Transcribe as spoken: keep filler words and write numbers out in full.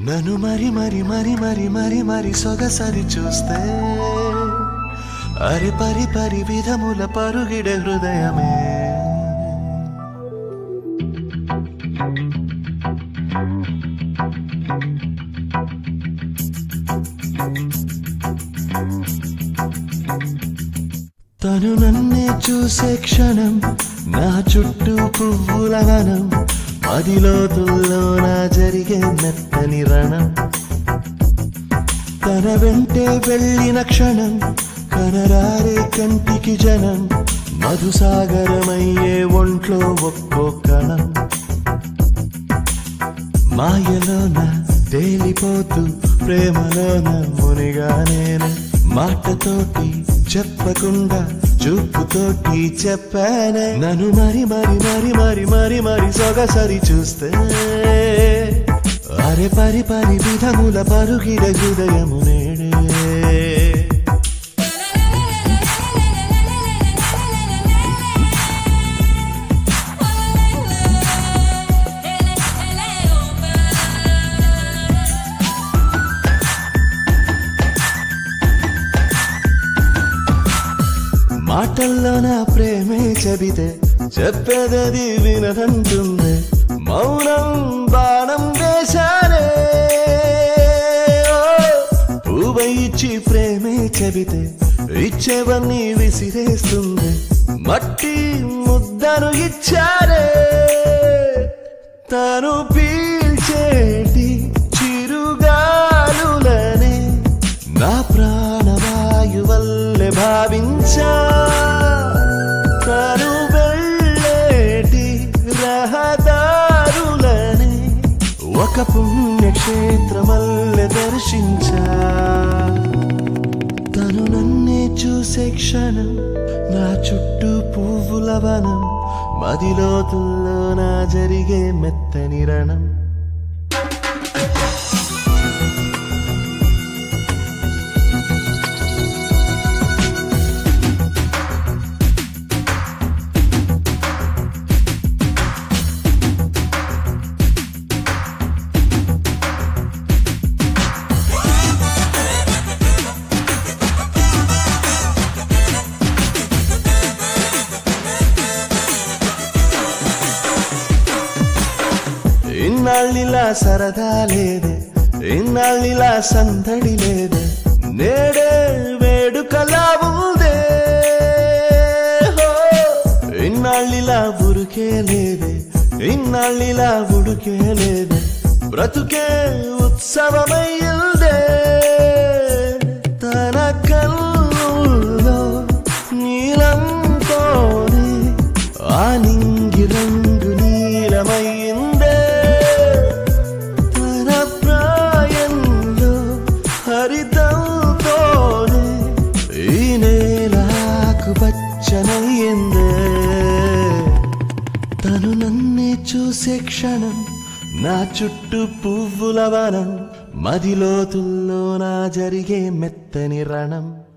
నన్ను మరి మరి మరి మరి మరి మరి సొగసరి చూస్తే అరి పరి పరి విధముల పరుగిడే హృదయమే తను నన్నే చూసే క్షణం నా చుట్టూ పువ్వుల వనం మదిలోతుల్లో నా జరిగే మెత్తని రణం తన వెంటే వెళ్ళిన క్షణం కనరారే కంటికి జనం మధుసాగరమయ్యే ఒంట్లో ఒక్కో కణం మాయలోన తేలిపోతూ ప్రేమలోన మునిగా నేను మాటతోటి చెప్పకుండా చూపుతోటి చెప్పానే నన్ను మరి మరి మరి మరి మరి మరి సొగసరి చూస్తే అరే పరి పరి విధముల పరుగిడ హృదయము నేడే మాటల్లో నా ప్రేమే చెబితే చెప్పేదది వినదంటుంది మౌనం బాణం వేశానే పువ్వై ఇచ్చి ప్రేమే చెబితే ఇచ్చేవన్నీ విసిరేస్తుంది మట్టి ముద్దను ఇచ్చారే తను పీల్చేటి చిరుగాలులనే నా ప్రాణవాయు వల్లే భావించా తను వెళ్ళేటి రహదారులని ఒక పుణ్యక్షేత్రమల్లె దర్శించా తను నన్నే చూసే క్షణం నా చుట్టూ పువ్వుల వనం మదిలోతుల్లో నా జరిగే మెత్తని రణం ఇన్నాళ్ళిలా సరదా లేదే ఇన్నాళ్ళిలా సందడి లేదే నేడే వేడుకలా ఉందే ఇన్నాళ్ళిలా ఉరుకే లేదే ఇన్నాళ్ళిలా ఉడుకే లేదే బ్రతుకే ఉత్సవమయ్యిందే తన కన్నుల్లో నీలంతోనే ఆ నింగి రంగు నీలమయ్యిందే హరితంతోనే ఈ నేలకు పచ్చనయ్యిందే తను నన్నే చూసే క్షణం నా చుట్టూ పువ్వుల వనం మదిలోతుల్లో నా జరిగే మెత్తని రణం